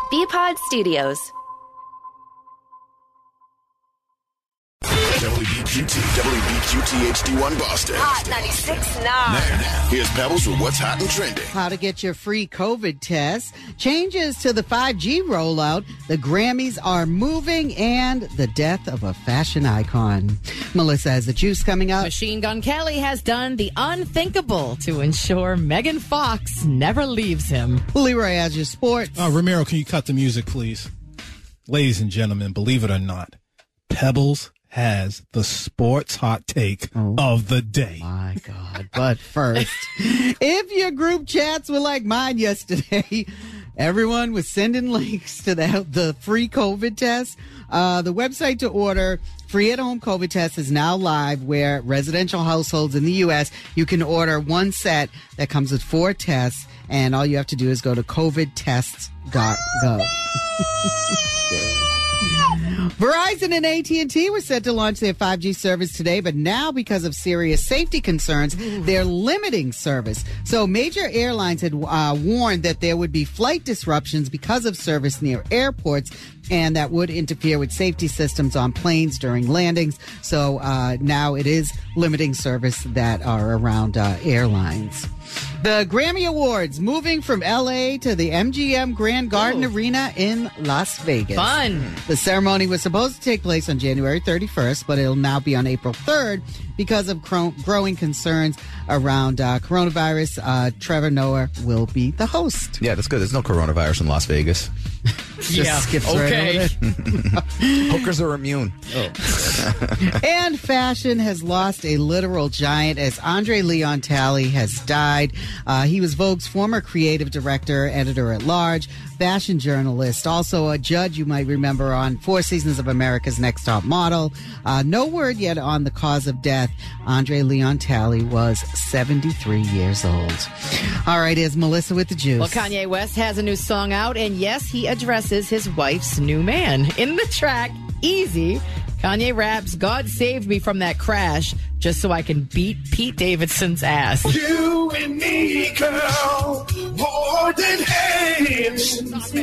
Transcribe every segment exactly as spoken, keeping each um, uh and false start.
B-Pod Studios. W B Q T, W B Q T H D one Boston. Hot ninety-six point nine. Now, here's Pebbles with what's hot and trending. How to get your free COVID test. Changes to the five G rollout. The Grammys are moving, and the death of a fashion icon. Melissa has the juice coming up. Machine Gun Kelly has done the unthinkable to ensure Megan Fox never leaves him. Leroy has your sports. Uh, Ramiro, can you cut the music, please? Ladies and gentlemen, believe it or not, Pebbles has the sports hot take oh, of the day. My God. But first, if your group chats were like mine yesterday, everyone was sending links to the, the free COVID test. Uh, the website to order free at-home COVID test is now live, where residential households in the U S, you can order one set that comes with four tests, and all you have to do is go to covid tests dot gov. Verizon and A T and T were set to launch their five G service today, but now, because of serious safety concerns, they're limiting service. So major airlines had uh, warned that there would be flight disruptions because of service near airports, and that would interfere with safety systems on planes during landings. So uh, now it is limiting service that are around uh, airlines. The Grammy Awards moving from L A to the M G M Grand Garden Ooh. Arena in Las Vegas. Fun. The ceremony was supposed to take place on January thirty-first, but it'll now be on April third because of cro- growing concerns around uh, coronavirus. Uh, Trevor Noah will be the host. Yeah, that's good. There's no coronavirus in Las Vegas. Just yeah, skips okay. right over it. Hookers are immune. Oh. And fashion has lost a literal giant as Andre Leon Talley has died. Uh, he was Vogue's former creative director, editor-at-large, fashion journalist, also a judge you might remember on four seasons of America's Next Top Model. Uh, no word yet on the cause of death. Andre Leon Talley was seventy-three years old. All right, here's Melissa with the juice. Well, Kanye West has a new song out, and yes, he addresses his wife's new man. In the track, Easy, Kanye raps, "God saved me from that crash just so I can beat Pete Davidson's ass." You and me, girl, more than hands.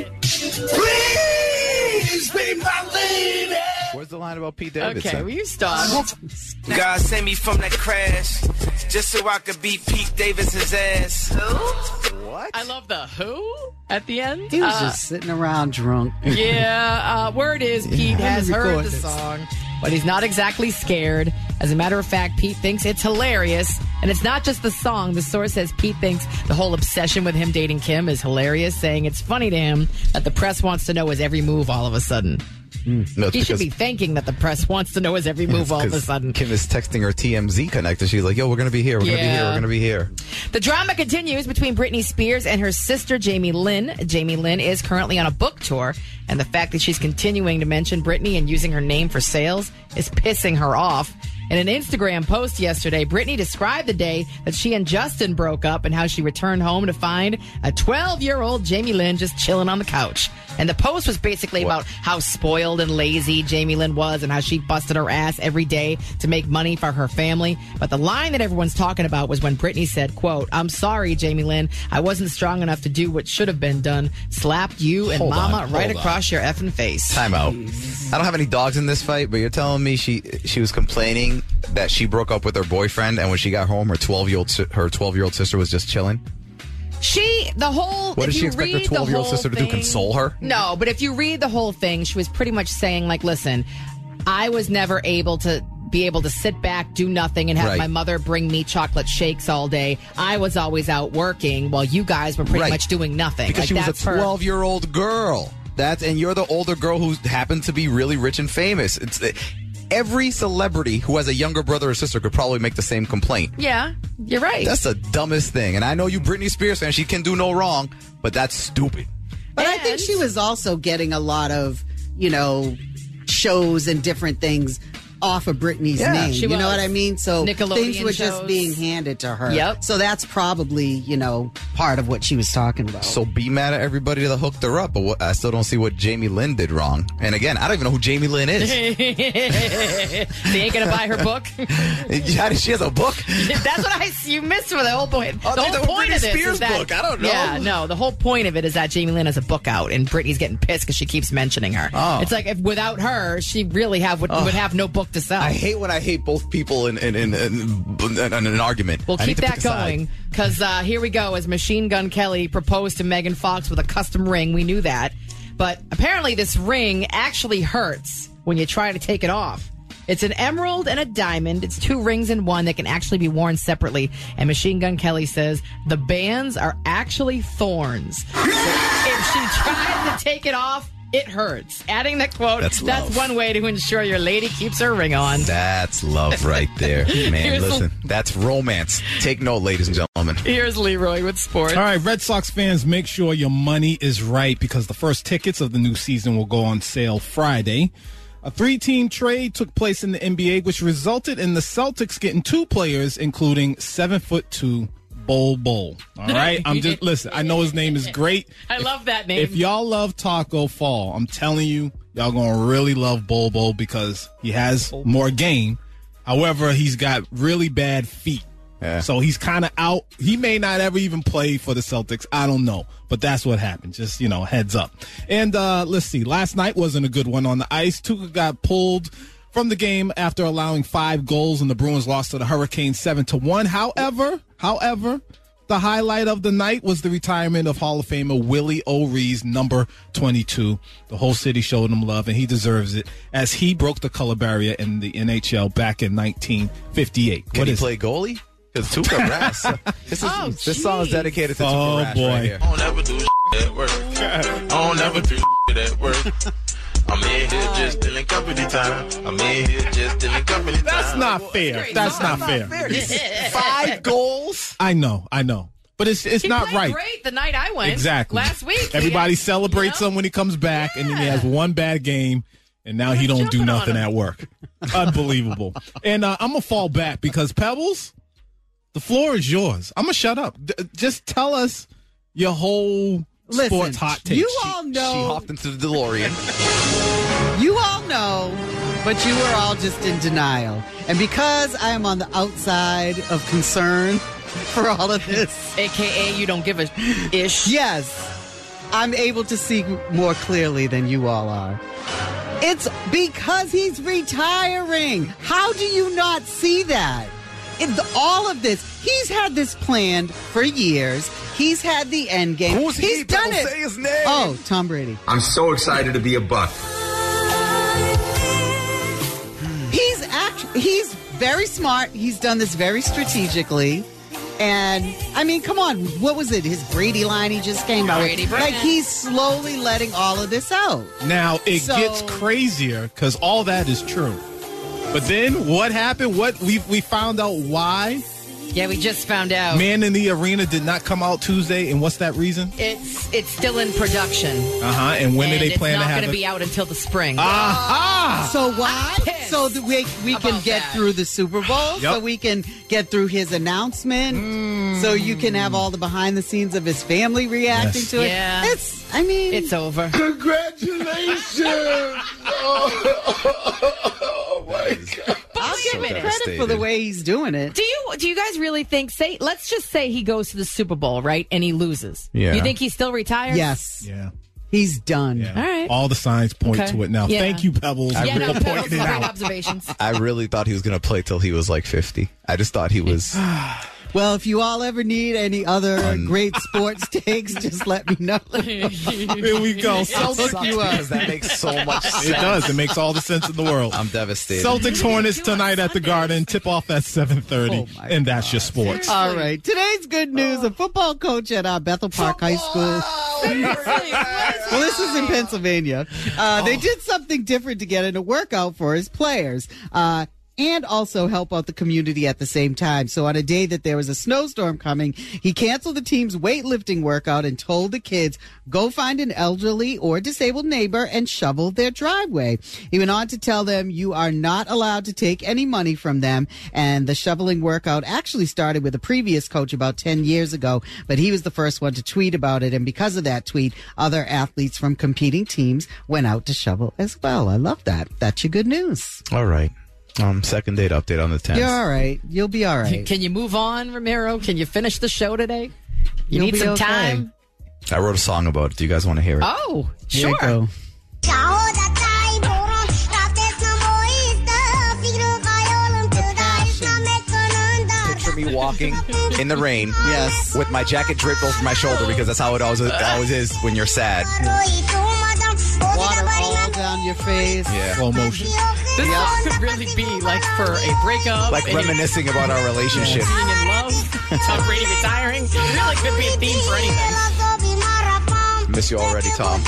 Please be my lady. Where's the line about Pete Davidson? Okay, will you stop? God save me from that crash just so I could beat Pete Davidson's ass. Who? What? I love the who at the end. He was uh, just sitting around drunk. Yeah, uh, word is Pete has heard the this. song, but he's not exactly scared. As a matter of fact, Pete thinks it's hilarious. And it's not just the song. The source says Pete thinks the whole obsession with him dating Kim is hilarious, saying it's funny to him that the press wants to know his every move all of a sudden. Mm. No, he should be thanking that the press wants to know his every move all of a sudden. Kim is texting her T M Z connector. She's like, yo, we're going to be here. We're going to Yeah. be here. We're going to be here. The drama continues between Britney Spears and her sister, Jamie Lynn. Jamie Lynn is currently on a book tour, and the fact that she's continuing to mention Britney and using her name for sales is pissing her off. In an Instagram post yesterday, Britney described the day that she and Justin broke up and how she returned home to find a twelve-year-old Jamie Lynn just chilling on the couch. And the post was basically What? about how spoiled and lazy Jamie Lynn was and how she busted her ass every day to make money for her family. But the line that everyone's talking about was when Britney said, quote, "I'm sorry, Jamie Lynn. I wasn't strong enough to do what should have been done. Slapped you and Hold mama on, right hold across your effing face." Time out. I don't have any dogs in this fight, but you're telling me she she was complaining that she broke up with her boyfriend, and when she got home, her twelve-year-old si- her twelve-year-old sister was just chilling? She, the whole... What if did she you expect her read the twelve-year-old whole sister to do, thing- console her? No, but if you read the whole thing, she was pretty much saying, like, listen, I was never able to be able to sit back, do nothing, and have Right. my mother bring me chocolate shakes all day. I was always out working while you guys were pretty Right. much doing nothing. Because like, she was that's a her. twelve-year-old girl. That's and you're the older girl who happened to be really rich and famous. It's every celebrity who has a younger brother or sister could probably make the same complaint. Yeah, you're right. That's the dumbest thing. And I know you Britney Spears fan, she can do no wrong, but that's stupid. But I think she was also getting a lot of, you know, shows and different things off of Britney's Yeah, name. she You know was. what I mean? So Nickelodeon things were just shows. being handed to her. Yep. So that's probably, you know, part of what she was talking about. So be mad at everybody that hooked her up, but what, I still don't see what Jamie Lynn did wrong. And again, I don't even know who Jamie Lynn is. They ain't gonna buy her book. Yeah, she has a book. That's what I you missed for the whole point. Oh, The there's whole a point Britney of this Spears is that book. I don't know. Yeah, no. The whole point of it is that Jamie Lynn has a book out, and Britney's getting pissed because she keeps mentioning her. Oh. It's like if without her, she really have would, would have no book to sell. I hate when I hate both people in in, in, in, in, in an argument. We'll I keep need to that pick a side. going because uh, here we go. As Machine Gun Kelly proposed to Megan Fox with a custom ring, we knew that, but apparently this ring actually hurts when you try to take it off. It's an emerald and a diamond. It's two rings in one that can actually be worn separately. And Machine Gun Kelly says the bands are actually thorns. So if she tries to take it off, it hurts. Adding that quote, That's that's, love. one way to ensure your lady keeps her ring on. That's love right there, man. Here's- Listen, that's romance. Take note, ladies and gentlemen. Here's Leroy with sports. All right, Red Sox fans, make sure your money is right because the first tickets of the new season will go on sale Friday. A three-team trade took place in the N B A, which resulted in the Celtics getting two players, including seven foot two Bol Bol. All right, I'm just listen. I know his name is great. I love that name. If y'all love Taco Fall, I'm telling you, y'all gonna really love Bol Bol because he has more game. However, he's got really bad feet. Yeah. So he's kind of out. He may not ever even play for the Celtics. I don't know. But that's what happened. Just, you know, heads up. And uh, let's see. Last night wasn't a good one on the ice. Tuca got pulled from the game after allowing five goals, and the Bruins lost to the Hurricanes seven to one. However, however, the highlight of the night was the retirement of Hall of Famer Willie O'Ree's number twenty-two. The whole city showed him love, and he deserves it as he broke the color barrier in the N H L back in nineteen fifty-eight. Can What he is play goalie? Because Tuca Rass. This, is, Oh, this song is geez. dedicated to Oh, Tuca Rass boy. right here. I don't ever do shit at work. I don't ever do shit at work. I'm in here just stealing company time. I'm in here just stealing company time. That's not fair. That's not fair. Five goals? I know, I know. But it's it's He not played right. great the night I went. Exactly. Last week. Everybody Yeah. celebrates You know? him when he comes back, and then he has Yeah. one bad game, and now he They're don't do jumping on nothing him. at work. Unbelievable. And uh, I'm gonna fall back because Pebbles, the floor is yours. I'm gonna shut up. D- just tell us your whole Listen, sports hot take. you She- all She know, hopped into the DeLorean. you all know, but you were all just in denial. And because I am on the outside of concern for all of this, A K A you don't give a ish. yes, I'm able to see more clearly than you all are. It's because he's retiring. How do you not see that? It, all of this, he's had this planned for years. He's had the end game. Who's he's he? done People it. say his name. Oh, Tom Brady. I'm so excited to be a Buck. He's actually he's very smart. He's done this very strategically. And I mean, come on, what was it? His Brady line he just came out with. Brady Like Brand. he's slowly letting all of this out. Now it So- gets crazier because all that is true. But then what happened? What we we found out why Yeah, we just found out. Man in the Arena did not come out Tuesday, and what's that reason? It's it's still in production. Uh huh. And when and do they plan it's to not have going to it? be out until the spring. Aha! So why? I'm pissed So that we we can about get that. through the Super Bowl. So Yep. we can get through his announcement. So you can have all the behind the scenes of his family reacting Yes. to it. Yeah. It's. I mean, It's over. Congratulations! Oh, my God. I'll wait a give him minute. credit for the way he's doing it. Do you do you guys really think? Say, let's just say he goes to the Super Bowl, right, and he loses. Yeah. You think he's still retired? Yes, Yeah. he's done. Yeah. All right. All the signs point Okay. to it now. Yeah. Thank you, Pebbles, Yeah, for no, pointing Pebbles, it great out. observations. I really thought he was going to play till he was like fifty. I just thought he was. Well, if you all ever need any other great sports takes, just let me know. Here we go. Celtics. Sucks because that makes so much sense. It does. It makes all the sense in the world. I'm devastated. Celtics Hornets tonight at the Garden. Tip off at seven thirty, Oh, my and that's your sports. All right. Today's good news. A football coach at uh, Bethel Park High School. Well, this is in Pennsylvania. Uh, They did something different to get in a workout for his players. Uh, and also help out the community at the same time. So on a day that there was a snowstorm coming, he canceled the team's weightlifting workout and told the kids, go find an elderly or disabled neighbor and shovel their driveway. He went on to tell them you are not allowed to take any money from them. And the shoveling workout actually started with a previous coach about ten years ago, but he was the first one to tweet about it. And because of that tweet, other athletes from competing teams went out to shovel as well. I love that. That's your good news. All right. Um, second date update on the tenth. You're all right. You'll be all right. Can you move on, Ramiro? Can you finish the show today? You You'll need be some okay. time? I wrote a song about it. Do you guys want to hear it? Oh, Here sure. you go. Picture me walking in the rain. Yes. With my jacket draped over my shoulder because that's how it always, always is when you're sad. Water all down your face. Yeah. Slow motion. This song could really be like for a breakup. Like and reminiscing about our relationship. being in love. Tom Brady retiring. It really could be a theme for anything. Miss you already, Tom.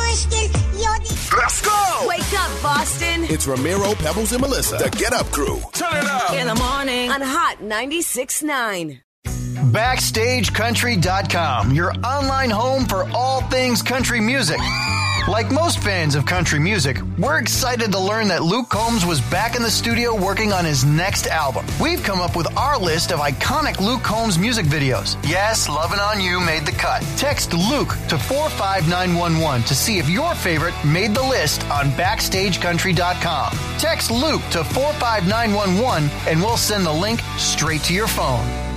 Let's go! Wake up, Boston. It's Ramiro, Pebbles, and Melissa, the Get Up Crew. Turn it up! In the morning on Hot ninety-six point nine. Backstage Country dot com, your online home for all things country music. Like most fans of country music, we're excited to learn that Luke Combs was back in the studio working on his next album. We've come up with our list of iconic Luke Combs music videos. Yes, Lovin' On You made the cut. Text Luke to four five nine one one to see if your favorite made the list on Backstage Country dot com. Text Luke to four five nine one one and we'll send the link straight to your phone.